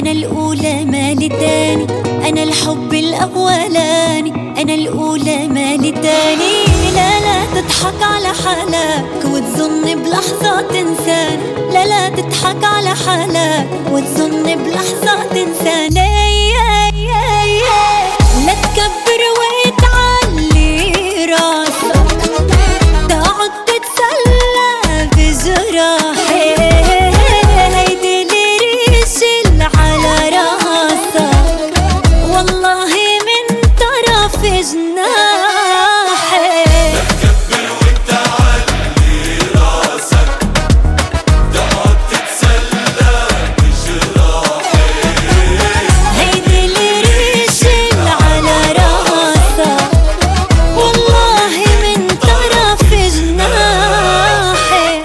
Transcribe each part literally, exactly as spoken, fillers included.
أنا الأولى مالي التاني، أنا الحب الأولاني، أنا الأولى مالي التاني. لا لا تضحك على حالك وتظن بلحظة تنساني، لا لا تضحك على حالك وتظن بلحظة تنساني. لا تكبر وتعلي راسك، تقعد تتسلى بجراحي، هيدي الريش اللي على راسك والله من طرف جناحي. لا تكبر وتعلي راسك، تقعد تتسلى بجراحي، هيدي الريش اللي على راسك والله من طرف جناحي.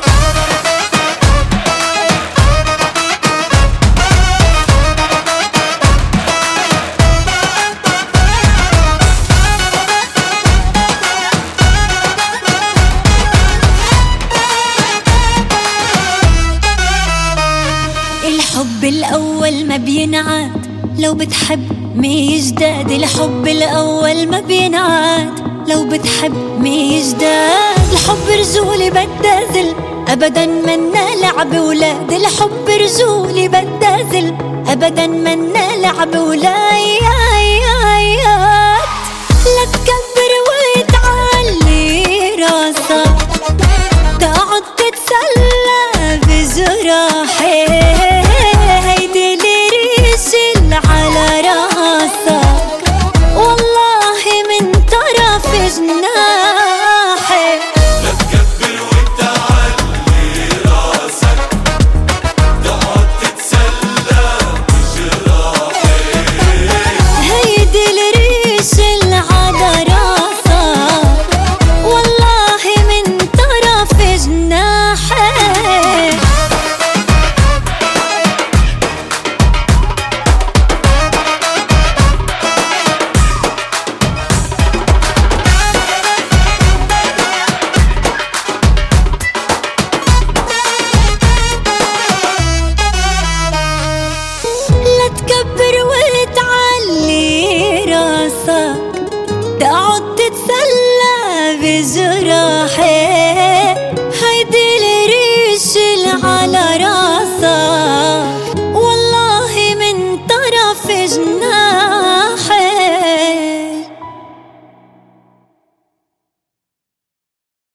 الحب الأول ما بينعاد، لو بتحب مي جداد. الحب الأول ما بينعاد، لو بتحب مي جداد. الحب رجولي بدازل أبدا منا لعب ولاد، الحب رجولي بدازل أبدا منا لعب ولاد.